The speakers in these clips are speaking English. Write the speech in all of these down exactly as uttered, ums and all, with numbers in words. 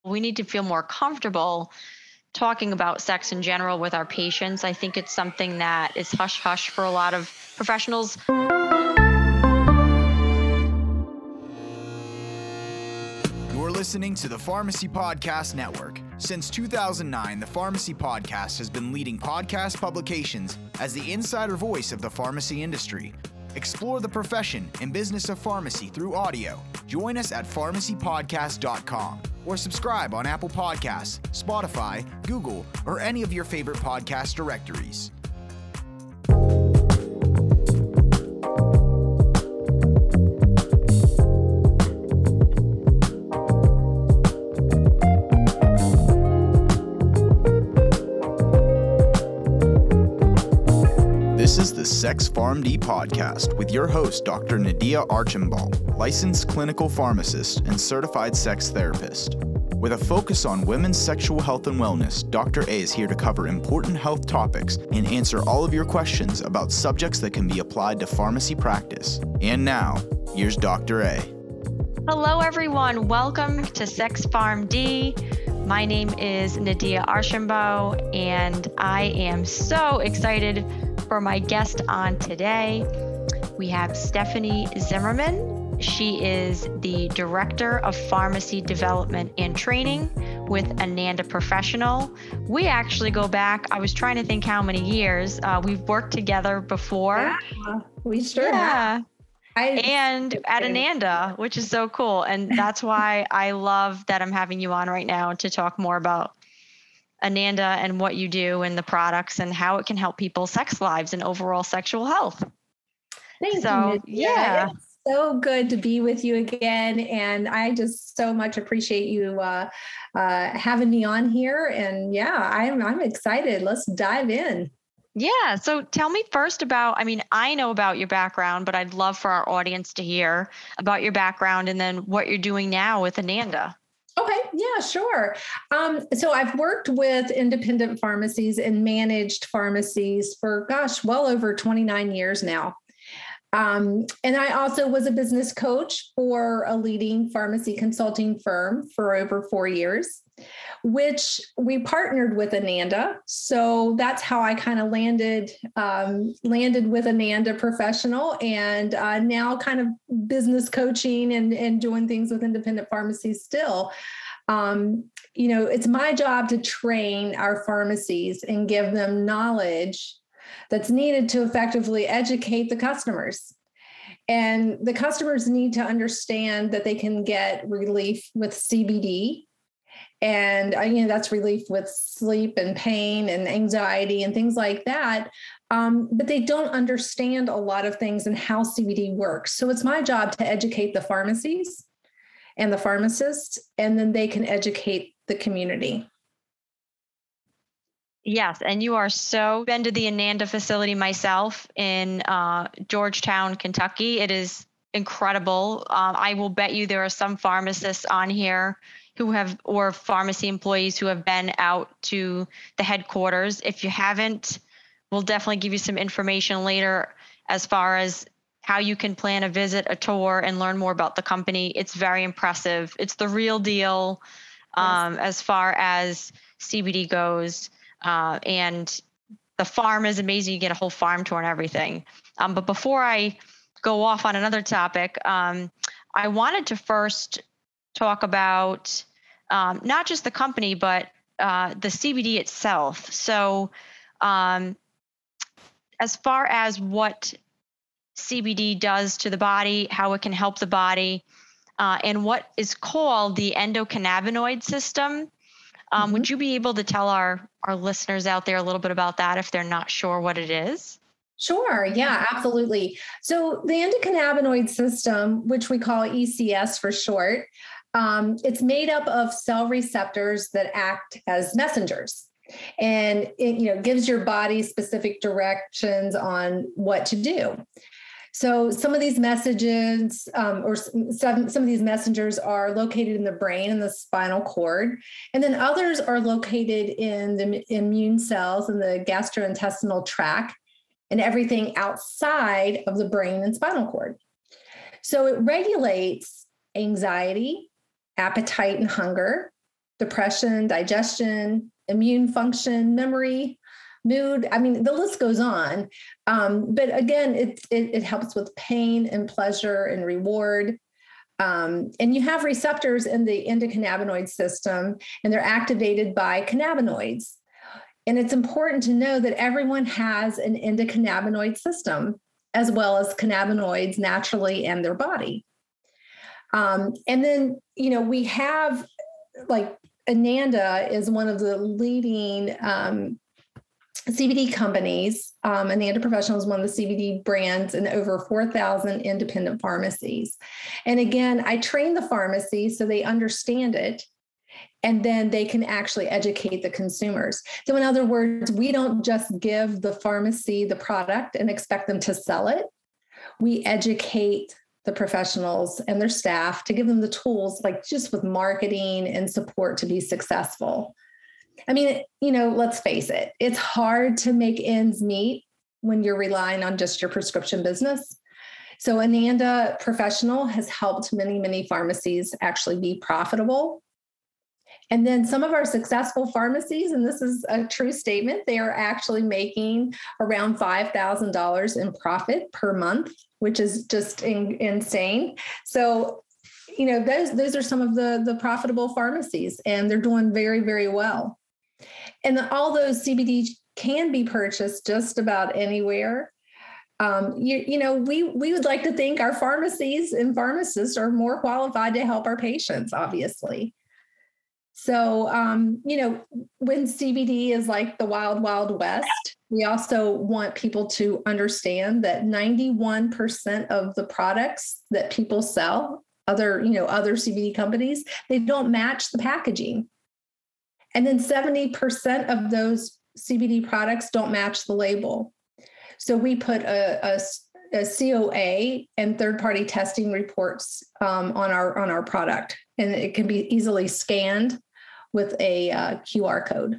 We need to feel more comfortable talking about sex in general with our patients. I think it's something that is hush hush for a lot of professionals. You're listening to the Pharmacy Podcast Network. Since two thousand nine, the Pharmacy Podcast has been leading podcast publications as the insider voice of the pharmacy industry. Explore the profession and business of pharmacy through audio. Join us at pharmacy podcast dot com or subscribe on Apple Podcasts, Spotify, Google, or any of your favorite podcast directories. This is the Sex PharmD podcast with your host, Doctor Nadia Archambault, licensed clinical pharmacist and certified sex therapist. With a focus on women's sexual health and wellness, Doctor A is here to cover important health topics and answer all of your questions about subjects that can be applied to pharmacy practice. And now, here's Doctor A. Hello, everyone. Welcome to Sex PharmD. My name is Nadia Archambault, and I am so excited for my guest on today. We have Stephanie Zimmerman. She is the Director of Pharmacy Development and Training with Ananda Professional. We actually go back, I was trying to think how many years. Uh, we've worked together before. Yeah, we sure yeah. have. I, and at Ananda, which is so cool. And that's why I love that I'm having you on right now to talk more about Ananda and what you do and the products and how it can help people's sex lives and overall sexual health. Thank so, you. Yeah. It's so good to be with you again. And I just so much appreciate you uh, uh, having me on here. And yeah, I'm, I'm excited. Let's dive in. Yeah. So tell me first about, I mean, I know about your background, but I'd love for our audience to hear about your background and then what you're doing now with Ananda. Okay. Yeah, sure. Um, so I've worked with independent pharmacies and managed pharmacies for, gosh, well over twenty-nine years now. Um, and I also was a business coach for a leading pharmacy consulting firm for over four years, which we partnered with Ananda. So that's how I kind of landed, um, landed with Ananda Professional, and uh, now kind of business coaching and, and doing things with independent pharmacies still. Um, you know, it's my job to train our pharmacies and give them knowledge that's needed to effectively educate the customers. And the customers need to understand that they can get relief with C B D. And, uh, you know, that's relief with sleep and pain and anxiety and things like that. Um, but they don't understand a lot of things and how C B D works. So it's my job to educate the pharmacies and the pharmacists, and then they can educate the community. Yes, and you are so been to the Ananda facility myself in uh, Georgetown, Kentucky. It is incredible. Um, I will bet you there are some pharmacists on here who have, or pharmacy employees who have been out to the headquarters. If you haven't, we'll definitely give you some information later as far as how you can plan a visit, a tour, and learn more about the company. It's very impressive. It's the real deal um, yes. as far as C B D goes. Uh, and the farm is amazing. You get a whole farm tour and everything. Um, but before I go off on another topic, um, I wanted to first talk about um, not just the company, but uh, the C B D itself. So um, as far as what C B D does to the body, how it can help the body, uh, and what is called the endocannabinoid system. Um, mm-hmm. Would you be able to tell our, our listeners out there a little bit about that if they're not sure what it is? Sure. Yeah, absolutely. So the endocannabinoid system, which we call E C S for short, um, it's made up of cell receptors that act as messengers. And it, you know, gives your body specific directions on what to do. So some of these messages um, or some, some of these messengers are located in the brain and the spinal cord, and then others are located in the immune cells and the gastrointestinal tract and everything outside of the brain and spinal cord. So it regulates anxiety, appetite and hunger, depression, digestion, immune function, memory, mood. I mean, the list goes on. Um, but again, it, it, it helps with pain and pleasure and reward. Um, and you have receptors in the endocannabinoid system, and they're activated by cannabinoids. And it's important to know that everyone has an endocannabinoid system, as well as cannabinoids naturally in their body. Um, and then, you know, we have like Ananda is one of the leading um, C B D companies. Um, Ananda Professional is one of the C B D brands in over four thousand independent pharmacies. And again, I train the pharmacy so they understand it, and then they can actually educate the consumers. So in other words, we don't just give the pharmacy the product and expect them to sell it. We educate the professionals and their staff to give them the tools, like just with marketing and support, to be successful. I mean, you know, let's face it, it's hard to make ends meet when you're relying on just your prescription business. So Ananda Professional has helped many, many pharmacies actually be profitable. And then some of our successful pharmacies, and this is a true statement, they are actually making around five thousand dollars in profit per month, which is just in, insane. So, you know, those, those are some of the, the profitable pharmacies, and they're doing very, very well. And all those C B D can be purchased just about anywhere. Um, you, you know, we, we would like to think our pharmacies and pharmacists are more qualified to help our patients, obviously. So, um, you know, when C B D is like the wild, wild west, we also want people to understand that ninety-one percent of the products that people sell, other, you know, other C B D companies, they don't match the packaging. And then seventy percent of those C B D products don't match the label. So we put a, a, a C O A and third-party testing reports um, on our on our product, and it can be easily scanned with a uh, Q R code.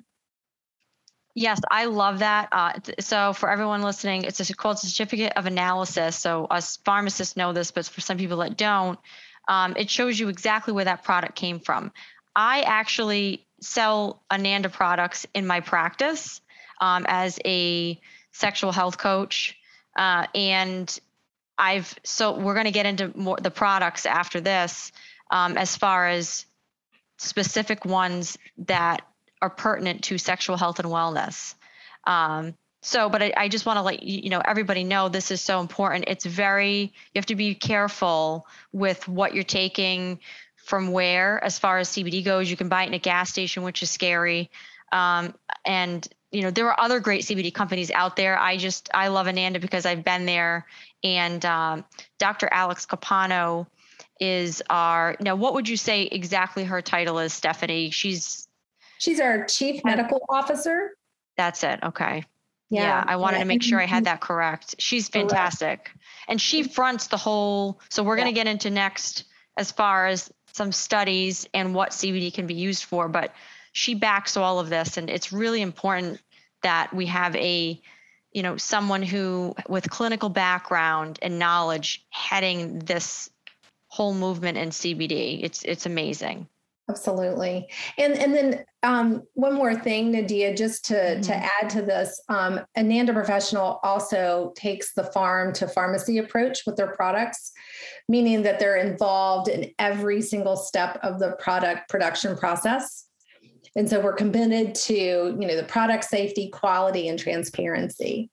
Yes, I love that. Uh, so for everyone listening, it's a, called certificate of analysis. So us pharmacists know this, but for some people that don't, um, it shows you exactly where that product came from. I actually sell Ananda products in my practice um, as a sexual health coach. Uh, and I've, so we're going to get into more the products after this um, as far as specific ones that are pertinent to sexual health and wellness. Um, so, but I, I just want to let you, you know, everybody know this is so important. It's very, you have to be careful with what you're taking from where, as far as C B D goes. You can buy it in a gas station, which is scary. Um, and, you know, there are other great C B D companies out there. I just, I love Ananda because I've been there. And um, Doctor Alex Capano is our, now what would you say exactly her title is, Stephanie? She's She's our chief medical officer. That's it. Okay. Yeah. Yeah. I wanted yeah. to make sure I had that correct. She's fantastic. Correct. And she fronts the whole, so we're yeah. going to get into next as far as some studies and what C B D can be used for, but she backs all of this. And it's really important that we have a, you know, someone who with clinical background and knowledge heading this whole movement in C B D. It's, it's amazing. Absolutely. And and then um, one more thing, Nadia, just to, mm-hmm. to add to this, um, Ananda Professional also takes the farm to pharmacy approach with their products, meaning that they're involved in every single step of the product production process. And so we're committed to, you know, the product safety, quality, and transparency.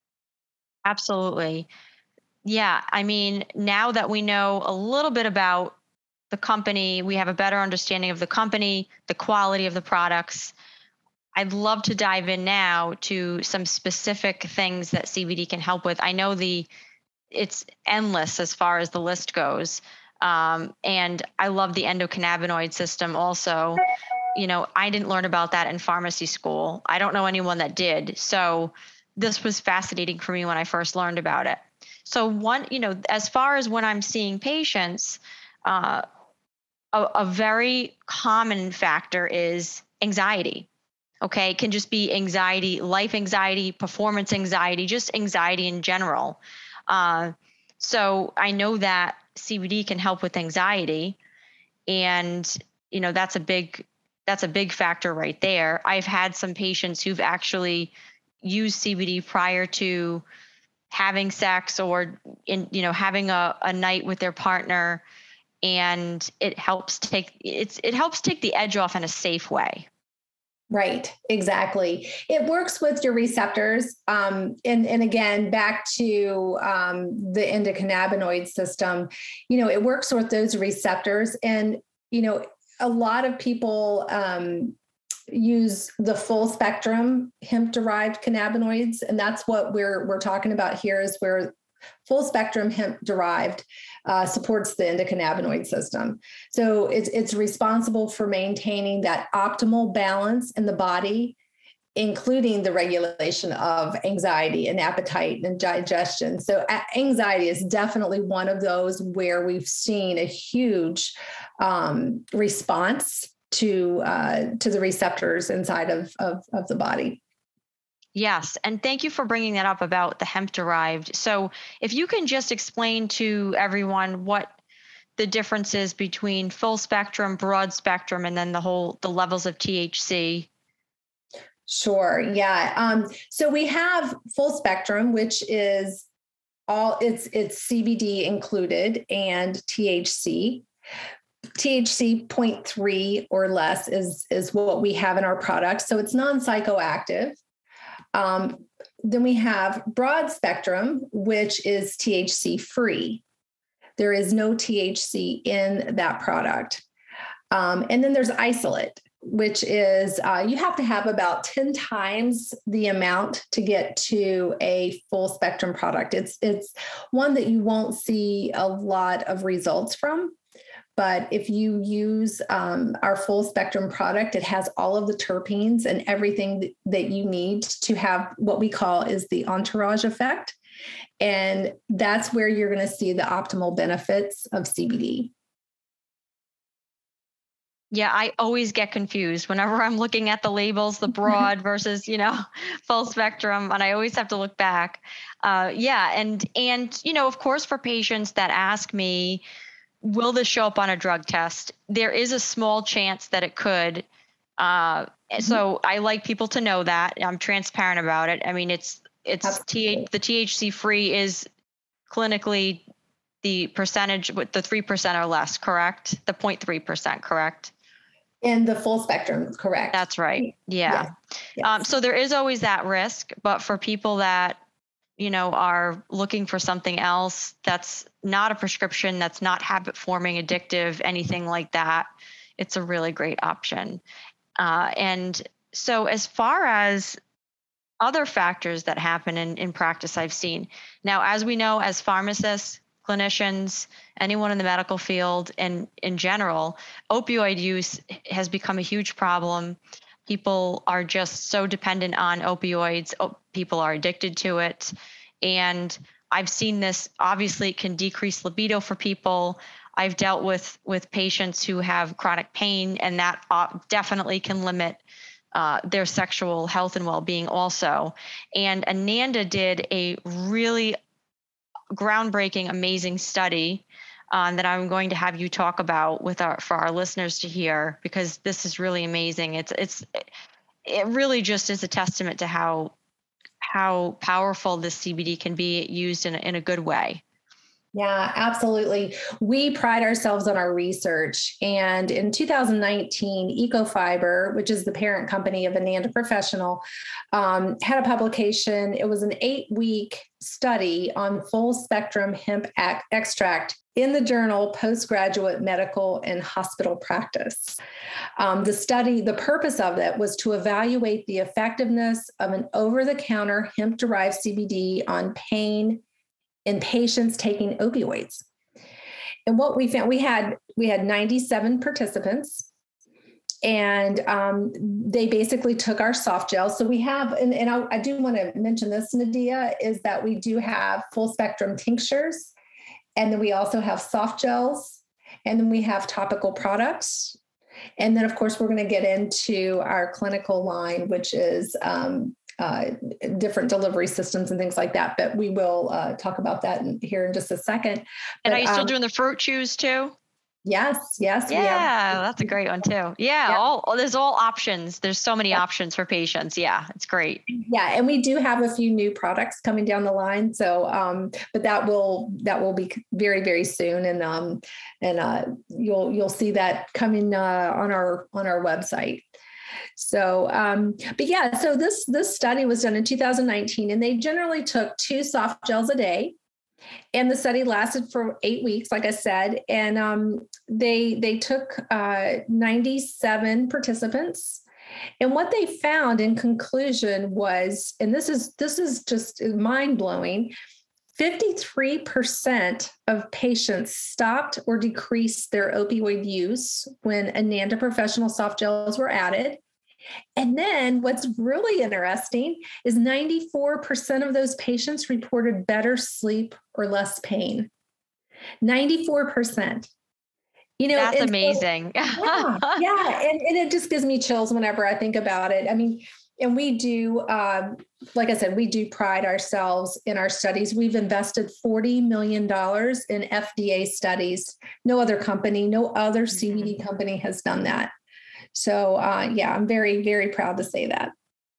Absolutely. Yeah. I mean, now that we know a little bit about the company, we have a better understanding of the company, the quality of the products. I'd love to dive in now to some specific things that C B D can help with. I know the it's endless as far as the list goes. Um, and I love the endocannabinoid system also. You know, I didn't learn about that in pharmacy school. I don't know anyone that did. So this was fascinating for me when I first learned about it. So one, you know, as far as when I'm seeing patients, uh, A, a very common factor is anxiety. Okay. It can just be anxiety, life anxiety, performance anxiety, just anxiety in general. Uh, so I know that C B D can help with anxiety, and, you know, that's a big, that's a big factor right there. I've had some patients who've actually used C B D prior to having sex or in, you know, having a, a night with their partner, and it helps take it's it helps take the edge off in a safe way. Right, exactly. It works with your receptors. Um, and, and again, back to um, the endocannabinoid system, you know, it works with those receptors. And, you know, a lot of people um, use the full spectrum hemp-derived cannabinoids. And that's what we're we're talking about here, is where full spectrum hemp-derived uh, supports the endocannabinoid system. So it's, it's responsible for maintaining that optimal balance in the body, including the regulation of anxiety and appetite and digestion. So anxiety is definitely one of those where we've seen a huge um, response to uh, to the receptors inside of, of, of the body. Yes. And thank you for bringing that up about the hemp derived. So if you can just explain to everyone what the difference is between full spectrum, broad spectrum, and then the whole, the levels of T H C. Sure. Yeah. Um, so we have full spectrum, which is all it's, it's C B D included and T H C. T H C zero point three or less is, is what we have in our product. So it's non-psychoactive. Um, then we have broad spectrum, which is T H C free. There is no T H C in that product. Um, and then there's isolate, which is uh, you have to have about ten times the amount to get to a full spectrum product. It's, it's one that you won't see a lot of results from. But if you use um, our full spectrum product, it has all of the terpenes and everything that you need to have what we call is the entourage effect. And that's where you're going to see the optimal benefits of C B D. Yeah, I always get confused whenever I'm looking at the labels, the broad versus, you know, full spectrum. And I always have to look back. Uh, yeah. And, and, you know, of course, for patients that ask me, will this show up on a drug test? There is a small chance that it could. Uh, mm-hmm. So I like people to know that. I'm transparent about it. I mean, it's it's T- the T H C free is clinically the percentage with the three percent or less, correct? The zero point three percent, correct? In the full spectrum, correct. That's right. Yeah. Yes. Yes. Um, so there is always that risk, but for people that you know, are looking for something else that's not a prescription, that's not habit forming, addictive, anything like that, it's a really great option. Uh, and so as far as other factors that happen in, in practice, I've seen now, as we know, as pharmacists, clinicians, anyone in the medical field, and in general, opioid use has become a huge problem. People are just so dependent on opioids. Oh, people are addicted to it. And I've seen this, obviously it can decrease libido for people. I've dealt with, with patients who have chronic pain, and that definitely can limit uh, their sexual health and well-being also. And Ananda did a really groundbreaking, amazing study um, that I'm going to have you talk about with our for our listeners to hear, because this is really amazing. It's it's it really just is a testament to how how powerful this C B D can be used in a, in a good way. Yeah, absolutely. We pride ourselves on our research. And in two thousand nineteen, Ecofiber, which is the parent company of Ananda Professional, um, had a publication. It was an eight-week study on full spectrum hemp ac- extract in the journal Postgraduate Medical and Hospital Practice. Um, the study, the purpose of it was to evaluate the effectiveness of an over-the-counter hemp-derived C B D on pain in patients taking opioids. And what we found, we had we had ninety-seven participants, and um, they basically took our soft gel. So we have, and, and I, I do want to mention this, Nadia, is that we do have full spectrum tinctures, and then we also have soft gels, and then we have topical products. And then, of course, we're going to get into our clinical line, which is um, uh, different delivery systems and things like that. But we will uh, talk about that in, here in just a second. And but, are you still um, doing the fruit chews too? Yes, yes, we have. Yeah, that's a great one too. Yeah, Yeah. all oh, there's all options. There's so many options for patients. Yeah, it's great. Yeah, and we do have a few new products coming down the line. So, um, but that will that will be very very soon, and um, and uh, you'll you'll see that coming uh, on our on our website. So, um, but yeah, so this this study was done in two thousand nineteen, and they generally took two soft gels a day. And the study lasted for eight weeks, like I said, and um, they they took uh, ninety-seven participants. And what they found in conclusion was, and this is this is just mind blowing, fifty-three percent of patients stopped or decreased their opioid use when Ananda Professional soft gels were added. And then what's really interesting is ninety-four percent of those patients reported better sleep or less pain. ninety-four percent. You know, That's and amazing. So, yeah, yeah. And, and it just gives me chills whenever I think about it. I mean, and we do, um, like I said, we do pride ourselves in our studies. We've invested forty million dollars in F D A studies. No other company, no other C B D mm-hmm. company has done that. So, uh, yeah, I'm very, very proud to say that.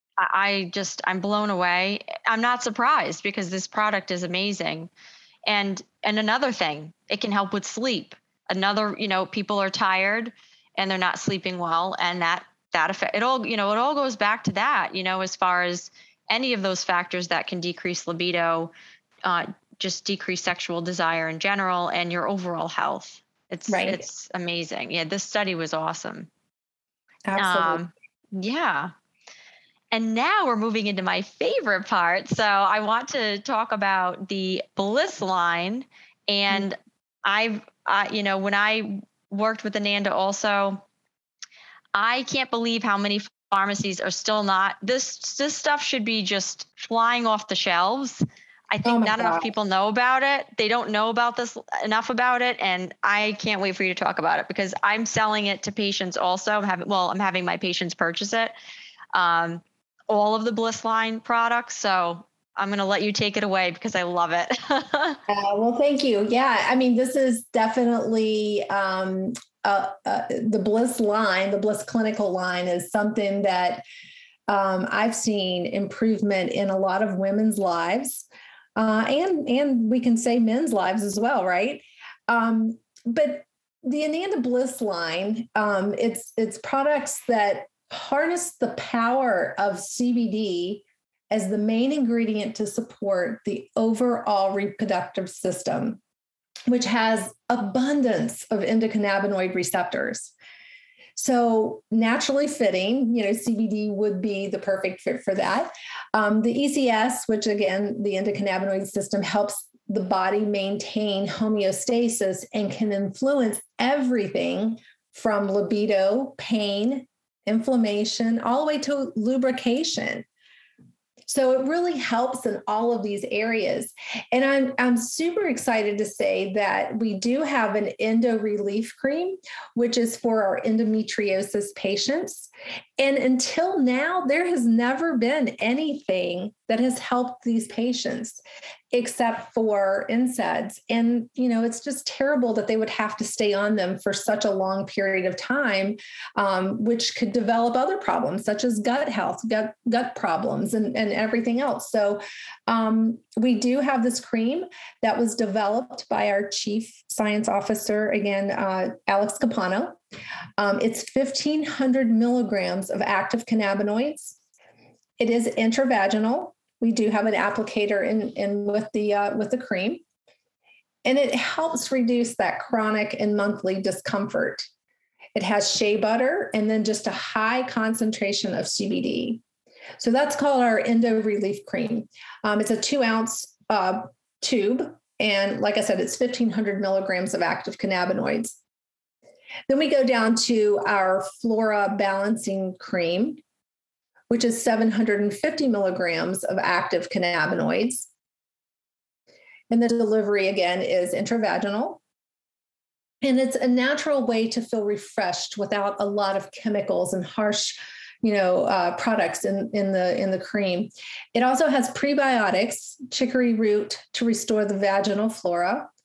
I just, I'm blown away. I'm not surprised because this product is amazing. And, and another thing, it can help with sleep. Another, you know, people are tired and they're not sleeping well, and that, that affect it all, you know, it all goes back to that, you know, as far as any of those factors that can decrease libido, uh, just decrease sexual desire in general and your overall health. It's, right. It's amazing. Yeah. This study was awesome. Absolutely. Um, yeah. And now we're moving into my favorite part. So I want to talk about the Bliss line. And mm-hmm. I've, uh, you know, when I worked with Ananda also, I can't believe how many pharmacies are still not, this, this stuff should be just flying off the shelves. I think oh not God. enough people know about it. They don't know about this enough about it. And I can't wait for you to talk about it because I'm selling it to patients also. I'm having, well, I'm having my patients purchase it. Um, all of the Bliss line products. So I'm going to let you take it away because I love it. uh, well, thank you. Yeah. I mean, this is definitely, um, uh, uh, the Bliss line, the Bliss clinical line is something that, um, I've seen improvement in a lot of women's lives. Uh, and and we can say men's lives as well, right? Um, but the Ananda Bliss line, um, it's it's products that harness the power of C B D as the main ingredient to support the overall reproductive system, which has abundance of endocannabinoid receptors. So naturally fitting, you know, C B D would be the perfect fit for that. Um, the E C S, which again, the endocannabinoid system helps the body maintain homeostasis and can influence everything from libido, pain, inflammation, all the way to lubrication. So it really helps in all of these areas. And I'm, I'm super excited to say that we do have an endo relief cream, which is for our endometriosis patients. And until now, there has never been anything that has helped these patients except for N SAIDs. And, you know, it's just terrible that they would have to stay on them for such a long period of time, um, which could develop other problems such as gut health, gut, gut problems, and, and everything else. So um, we do have this cream that was developed by our chief science officer, again, uh, Alex Capano. Um, it's fifteen hundred milligrams of active cannabinoids. It is intravaginal. We do have an applicator in, in with the uh, with the cream, and it helps reduce that chronic and monthly discomfort. It has shea butter and then just a high concentration of C B D. So that's called our Endo Relief Cream. Um, it's a two ounce uh, tube, and like I said, it's fifteen hundred milligrams of active cannabinoids. Then we go down to our Flora Balancing Cream, which is seven hundred fifty milligrams of active cannabinoids. And the delivery, again, is intravaginal. And it's a natural way to feel refreshed without a lot of chemicals and harsh, you know, uh, products in, in the in the cream. It also has prebiotics, chicory root to restore the vaginal flora.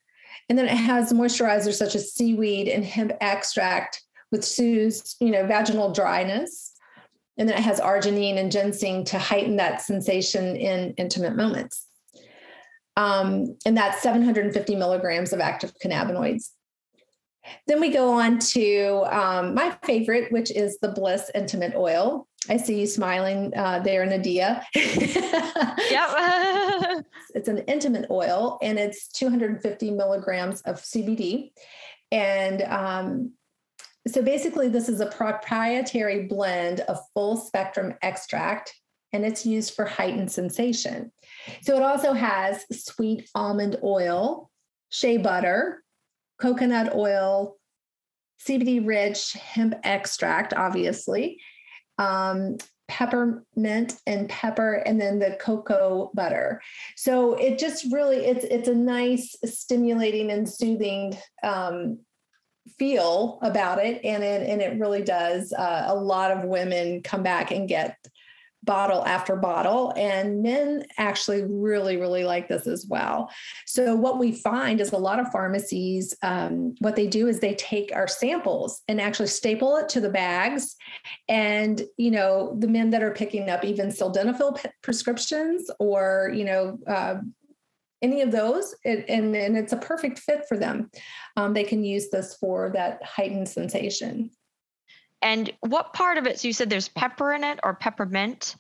And then it has moisturizers such as seaweed and hemp extract, which soothes, you know, vaginal dryness. And then it has arginine and ginseng to heighten that sensation in intimate moments. Um, and that's seven hundred fifty milligrams of active cannabinoids. Then we go on to um, my favorite, which is the Bliss Intimate Oil. I see you smiling uh, there, Nadia. Yep. It's an intimate oil, and it's two hundred fifty milligrams of C B D. And um, so basically, this is a proprietary blend of full spectrum extract, and it's used for heightened sensation. So it also has sweet almond oil, shea butter, coconut oil, C B D-rich hemp extract, obviously, um, peppermint and pepper, and then the cocoa butter. So it just really, it's it's a nice, stimulating and soothing um, feel about it. And it, and it really does. Uh, a lot of women come back and get bottle after bottle, and men actually really, really like this as well. So what we find is a lot of pharmacies, um, what they do is they take our samples and actually staple it to the bags. And, you know, the men that are picking up even sildenafil p- prescriptions or, you know, uh, any of those, it, and, and it's a perfect fit for them. Um, they can use this for that heightened sensation. And what part of it? So you said there's pepper in it or peppermint?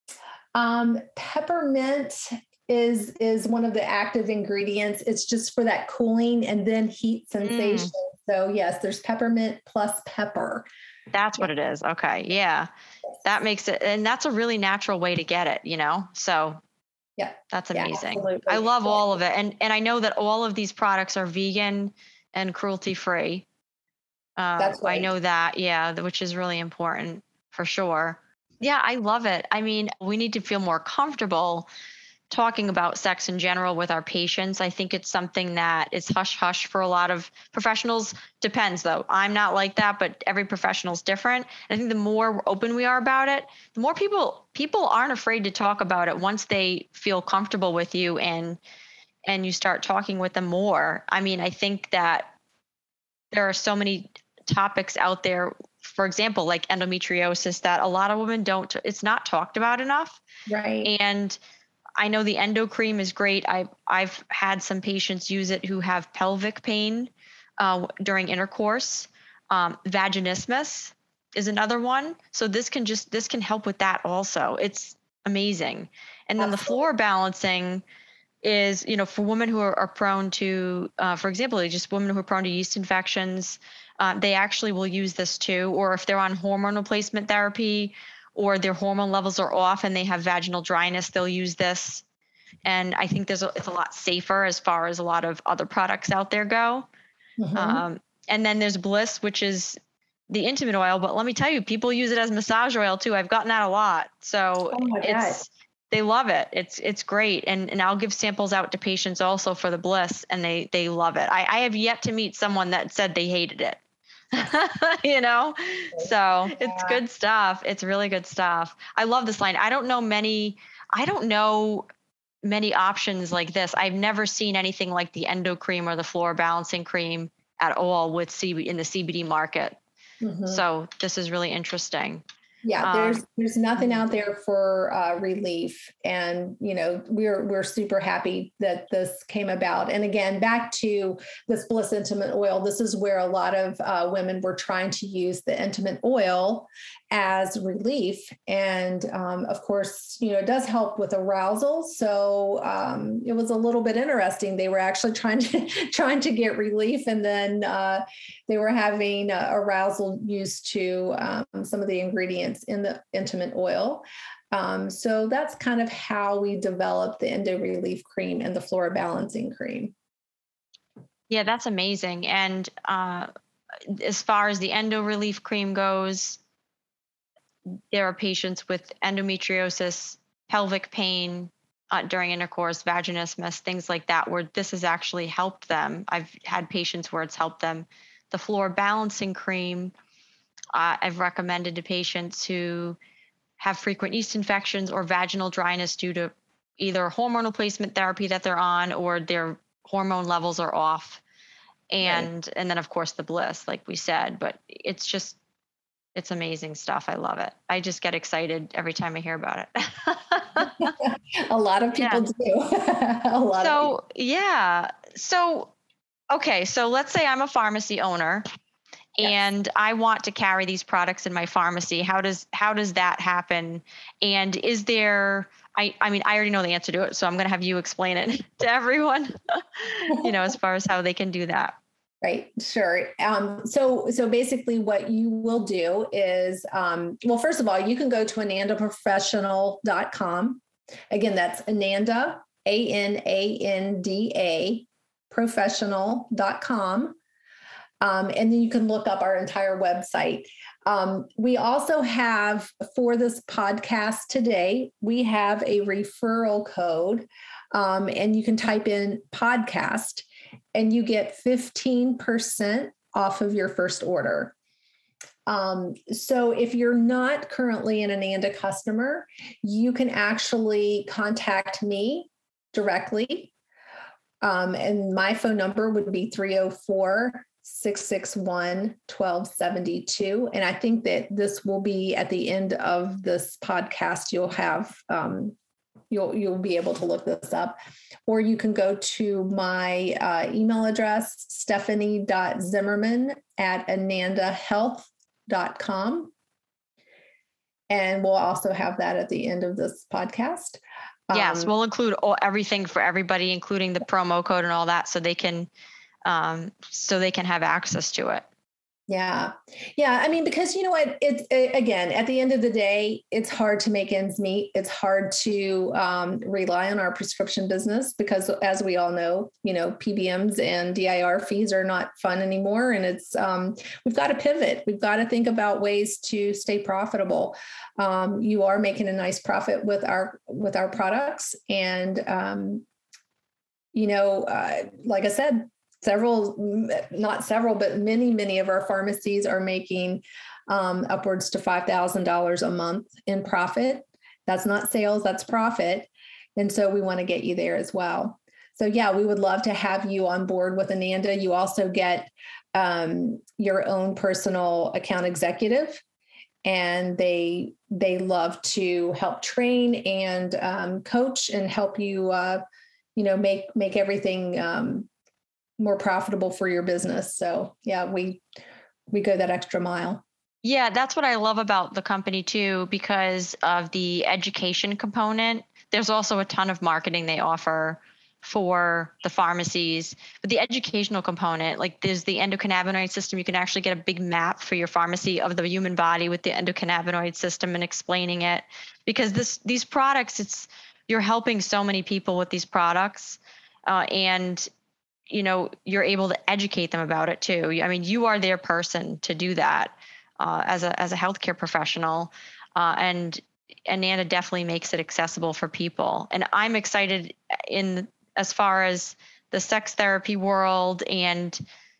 Um, peppermint is is one of the active ingredients. It's just for that cooling and then heat sensation. Mm. So yes, there's peppermint plus pepper. That's yeah. what it is. Okay. Yeah. That makes it, and that's a really natural way to get it, you know? So yeah, that's amazing. Yeah, I love all of it. And, and I know that all of these products are vegan and cruelty free. Uh, That's right. I know that. Yeah. Which is really important for sure. Yeah. I love it. I mean, we need to feel more comfortable talking about sex in general with our patients. I think it's something that is hush hush for a lot of professionals. Depends though. I'm not like that, but every professional is different. I think the more open we are about it, the more people, people aren't afraid to talk about it once they feel comfortable with you and, and you start talking with them more. I mean, I think that there are so many topics out there, for example, like endometriosis, that a lot of women don't, it's not talked about enough. Right. And I know the endo cream is great. I, I've had some patients use it who have pelvic pain uh, during intercourse. Um, vaginismus is another one. So this can just, this can help with that also. It's amazing. And then Absolutely. The floor balancing is, you know, for women who are, are prone to, uh, for example, just women who are prone to yeast infections, uh, they actually will use this too. Or if they're on hormone replacement therapy or their hormone levels are off and they have vaginal dryness, they'll use this. And I think there's a, it's a lot safer as far as a lot of other products out there go. Mm-hmm. Um, and then there's Bliss, which is the intimate oil. But let me tell you, people use it as massage oil too. I've gotten that a lot. So oh my it's, God. They love it. It's it's great. And and I'll give samples out to patients also for the Bliss, and they they love it. I, I have yet to meet someone that said they hated it. You know? So yeah. It's good stuff. It's really good stuff. I love this line. I don't know many, I don't know many options like this. I've never seen anything like the endo cream or the floor balancing cream at all with C B in the C B D market. Mm-hmm. So this is really interesting. Yeah, there's um, there's nothing out there for uh, relief, and you know we're we're super happy that this came about. And again, back to this Bliss Intimate Oil, this is where a lot of uh, women were trying to use the intimate oil as relief, and um, of course, you know it does help with arousal. So um, it was a little bit interesting. They were actually trying to trying to get relief, and then uh, they were having uh, arousal used to um, some of the ingredients in the intimate oil. Um, so that's kind of how we developed the Endo Relief Cream and the Flora Balancing Cream. Yeah, that's amazing. And uh, as far as the Endo Relief Cream goes, there are patients with endometriosis, pelvic pain uh, during intercourse, vaginismus, things like that, where this has actually helped them. I've had patients where it's helped them. The Flora Balancing Cream, Uh, I've recommended to patients who have frequent yeast infections or vaginal dryness due to either hormone replacement therapy that they're on or their hormone levels are off. and right. and then of course the Bliss, like we said. But it's just, it's amazing stuff. I love it. I just get excited every time I hear about it. A lot of people yeah. do. A lot so of people. yeah. So okay. So let's say I'm a pharmacy owner. Yes. And I want to carry these products in my pharmacy. How does how does that happen? And is there, I, I mean, I already know the answer to it, so I'm going to have you explain it to everyone, you know, as far as how they can do that. Right. Sure. Um, so, so basically what you will do is, um, well, first of all, you can go to ananda professional dot com. Again, that's Ananda, A N A N D A, professional dot com. Um, and then you can look up our entire website. Um, we also have, for this podcast today, we have a referral code, um, and you can type in podcast and you get fifteen percent off of your first order. Um, so if you're not currently an Ananda customer, you can actually contact me directly. Um, and my phone number would be three oh four, six six one, one two seven two. And I think that this will be at the end of this podcast. You'll have, um, you'll, you'll be able to look this up, or you can go to my uh, email address, stephanie dot zimmerman at ananda health dot com. And we'll also have that at the end of this podcast. Yes, Um, we'll include all, everything for everybody, including the promo code and all that, so they can um, so they can have access to it. Yeah. Yeah. I mean, because you know what, it's it, again, at the end of the day, it's hard to make ends meet. It's hard to um, rely on our prescription business because, as we all know, you know, P B Ms and D I R fees are not fun anymore. And it's, um, we've got to pivot. We've got to think about ways to stay profitable. Um, you are making a nice profit with our, with our products. And, um, you know, uh, like I said, Several, not several, but many, many of our pharmacies are making um, upwards to five thousand dollars a month in profit. That's not sales, that's profit. And so we want to get you there as well. So yeah, we would love to have you on board with Ananda. You also get um, your own personal account executive, and they they love to help train and um, coach and help you, uh, you know, make make everything um, more profitable for your business. So yeah, we, we go that extra mile. Yeah. That's what I love about the company too, because of the education component. There's also a ton of marketing they offer for the pharmacies, but the educational component, like there's the endocannabinoid system. You can actually get a big map for your pharmacy of the human body with the endocannabinoid system and explaining it, because this, these products, it's, you're helping so many people with these products. Uh, and you know, you're able to educate them about it too. I mean, you are their person to do that uh, as a as a healthcare professional, uh, and Ananda definitely makes it accessible for people. And I'm excited in as far as the sex therapy world and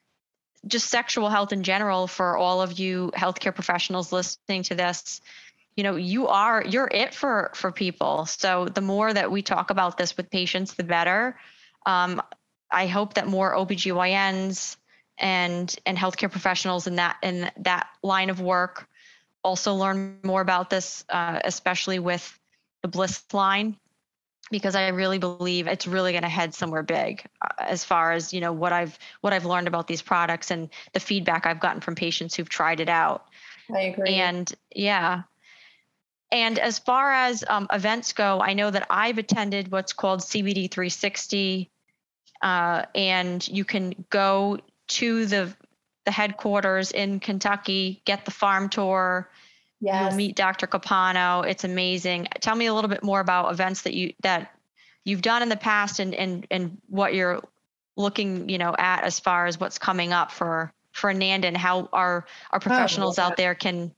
just sexual health in general for all of you healthcare professionals listening to this. You know, you are you're it for for people. So the more that we talk about this with patients, the better. Um, I hope that more O B G Y Ns and and healthcare professionals in that in that line of work also learn more about this, uh, especially with the Bliss line, because I really believe it's really going to head somewhere big uh, as far as, you know, what I've what I've learned about these products and the feedback I've gotten from patients who've tried it out. I agree. And yeah. And as far as um, events go, I know that I've attended what's called C B D three sixty. Uh, and you can go to the the headquarters in Kentucky, get the farm tour. Yes. You'll meet Doctor Capano. It's amazing. Tell me a little bit more about events that you that you've done in the past and and and what you're looking, you know, at as far as what's coming up for for Ananda and how our our professionals oh, yeah. out there can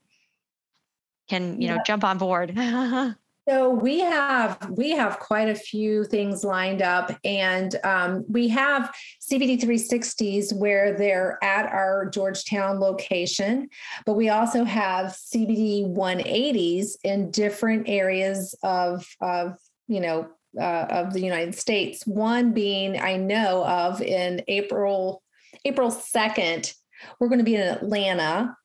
can you yeah. know jump on board. So we have we have quite a few things lined up, and um, we have C B D three sixties where they're at our Georgetown location, but we also have C B D one eighties in different areas of of you know uh, of the United States. One being I know of in April April second, we're going to be in Atlanta.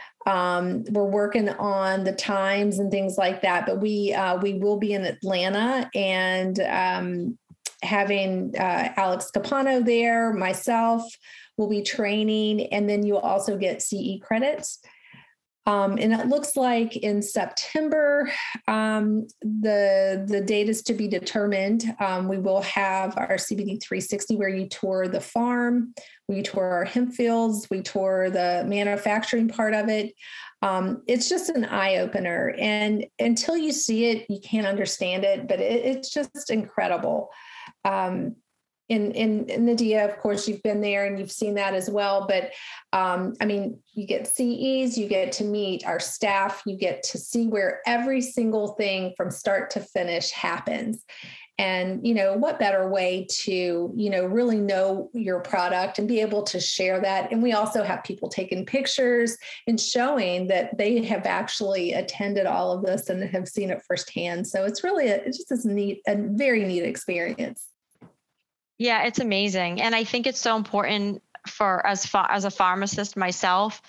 Um, we're working on the times and things like that, but we uh, we will be in Atlanta and um, having uh, Alex Capano there, myself will be training, and then you'll also get C E credits. Um, and it looks like in September, um, the, the date is to be determined. Um, we will have our C B D three sixty where you tour the farm, we tour our hemp fields, we tour the manufacturing part of it. Um, it's just an eye opener. And until you see it, you can't understand it, but it, it's just incredible. Um, In, in, in Nadia, of course, you've been there and you've seen that as well. But um, I mean, you get C Es, you get to meet our staff, you get to see where every single thing from start to finish happens. And, you know, what better way to, you know, really know your product and be able to share that. And we also have people taking pictures and showing that they have actually attended all of this and have seen it firsthand. So it's really, a, it's just this neat, a very neat experience. Yeah, it's amazing. And I think it's so important for as far as a pharmacist myself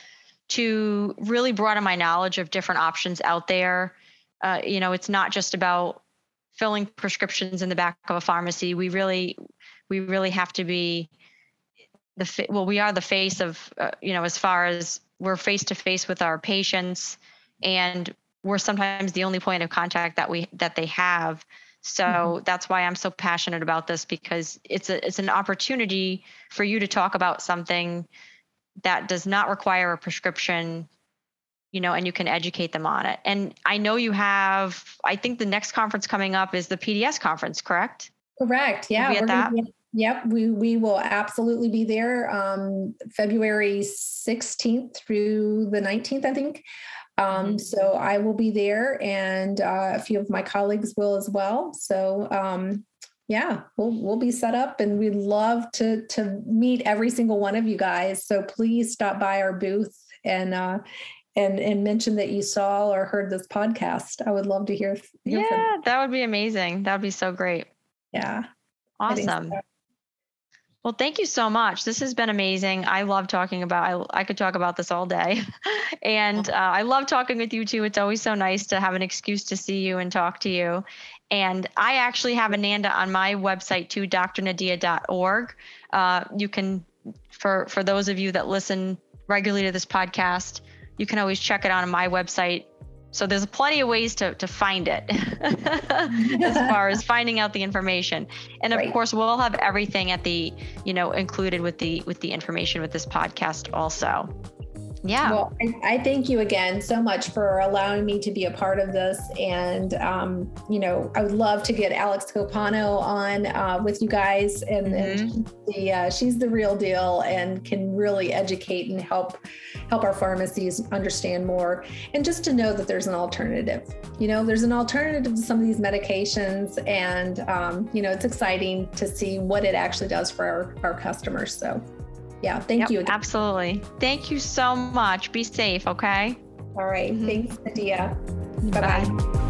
to really broaden my knowledge of different options out there. Uh, you know, it's not just about filling prescriptions in the back of a pharmacy. We really, we really have to be the, well, we are the face of, uh, you know, as far as we're face to face with our patients, and we're sometimes the only point of contact that we, that they have. So mm-hmm. that's why I'm so passionate about this, because it's a, it's an opportunity for you to talk about something that does not require a prescription, you know, and you can educate them on it. And I know you have, I think the next conference coming up is the P D S conference, correct? Correct. Yeah. We'll be at that? Be, yep. We, we will absolutely be there um, February sixteenth through the nineteenth, I think. Um, mm-hmm. So I will be there, and uh, a few of my colleagues will as well. So um, yeah, we'll we'll be set up, and we'd love to to meet every single one of you guys. So please stop by our booth and uh, and and mention that you saw or heard this podcast. I would love to hear. hear yeah, from that would be amazing. That would be so great. Yeah, awesome. So. Well, thank you so much. This has been amazing. I love talking about, I, I could talk about this all day. And uh, I love talking with you too. It's always so nice to have an excuse to see you and talk to you. And I actually have Ananda on my website too, d r nadia dot org. Uh, you can, for, for those of you that listen regularly to this podcast, you can always check it out on my website. So there's plenty of ways to, to find it as far as finding out the information. And of right. course, we'll have everything at the, you know, included with the, with the information with this podcast also. Yeah. Well, I, I thank you again so much for allowing me to be a part of this. And, um, you know, I would love to get Alex Capano on uh, with you guys. And, mm-hmm. and the, uh, she's the real deal and can really educate and help help our pharmacies understand more. And just to know that there's an alternative. You know, there's an alternative to some of these medications. And, um, you know, it's exciting to see what it actually does for our, our customers. So. Yeah, thank yep, you. Again. Absolutely. Thank you so much. Be safe, okay? All right. Mm-hmm. Thanks, Nadia. Bye-bye. Bye.